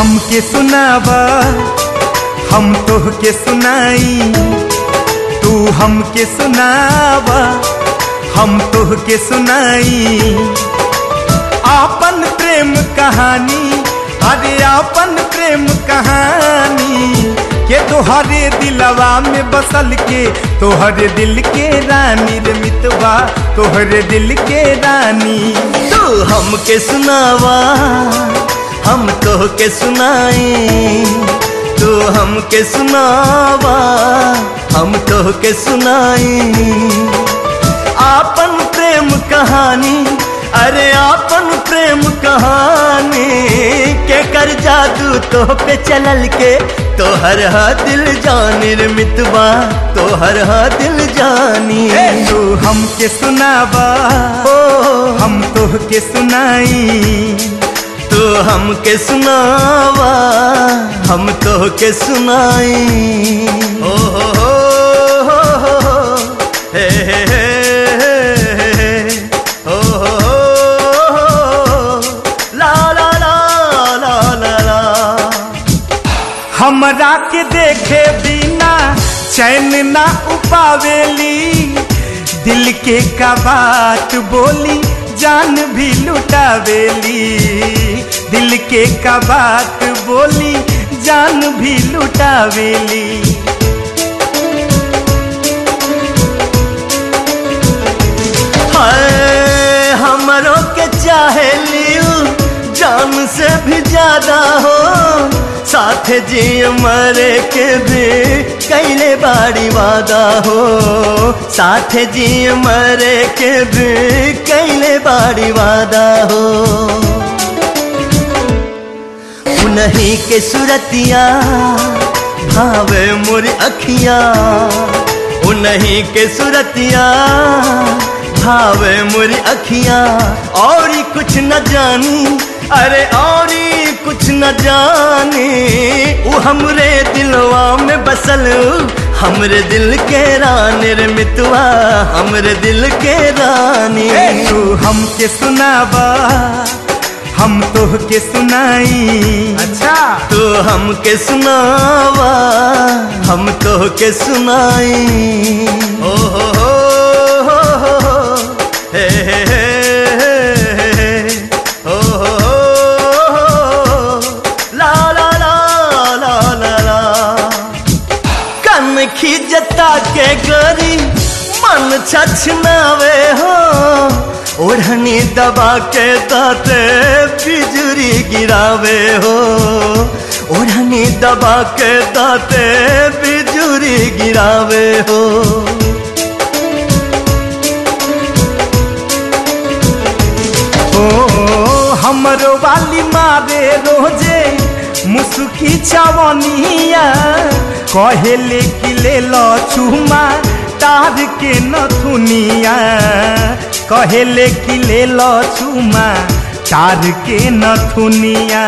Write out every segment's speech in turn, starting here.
हमके सुनावा हम तोहके सुनाई, तू हमके सुनावा हम तोहके सुनाई। आपन प्रेम कहानी, अरे आपन प्रेम कहानी के तोहरे दिलवा में बसल के, तोहरे दिल के रानी रे मितवा, तोहरे दिल के रानी। तू हमके सुनावा हम तोहके सुनाई, तू हमके सुनावा हम तोहके सुनाई। आपन प्रेम कहानी, अरे आपन प्रेम कहानी के कर जादू तोह पे चलल के, तोहर हा दिल जानी रे मितवा, तोहर हा दिल जानी। तू हमके सुनावा हम तोहके सुनाई, तू हमके सुनावा हम तोहके सुनाई। ओ हो हे हे ओ हो ला ला ला ला ला ला। हमरा के देखे बिना चैन ना उपावेली, दिल के का बात बोली जान भी लुटावेली, दिल के का बात बोली जान भी लुटावेली। हाय हमरों के चाहे लियो जान से भी ज्यादा हो, साथ जी मरे के भी कैले बाड़ी वादा हो, साथ जी मरे के भी कैले बाड़ी वादा हो। उन्हीं के सुरतिया भावे मोर अखिया, उन्हीं के सुरतिया भावे मोर अखिया। और कुछ न जानी, अरे और कुछ न जानी, वो हमरे दिलवा में बसल, हमरे दिल के रानी रे मितवा, हमरे दिल के रानी। तू हमके सुनावा हम तोहके सुनाई, अच्छा तू हमके सुनावा हम तोहके सुनाई। ओ हो हे हे ओ हो ला ला ला ला ला ला। कन खिजता के गरी मन छछनावे हो, ओढ़नी दबा के दाते बिजुरी गिरावे हो, ओढ़नी दबा के दाते बिजुरी गिरावे हो। हमरो वाली मारे रोजे मुसुकी चवनिया, कहेले कि ले लो चुमा तार के नथुनिया, कहेले कि ले लो चुमा तार के नथुनिया।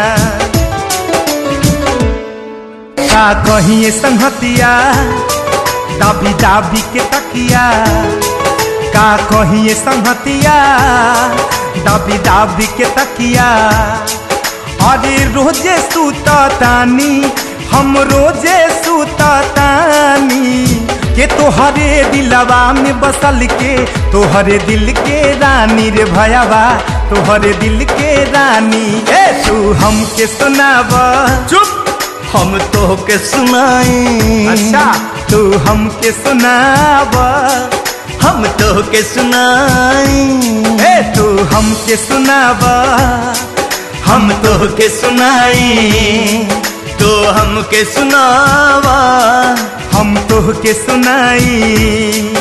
का कहिए संहतिया दाबी दाबी के तकिया, का कहिए संहतिया दाबी दाबी के तकिया। अरे रोजे सूता तानी हम रोजे सूता तानी के तोहरे दिलवा में बसल के, तोहरे दिल के रानी रे भयावा, तोहरे दिल के रानी। ए तू हमके सुनावा, चुप हम तोहके सुनाई। अच्छा तू हमके सुनावा हम तोहके सुनाई। ए तू हमके सुनावा हम तोहके सुनाई, तो हमके सुनावा हम तोहके सुनाई।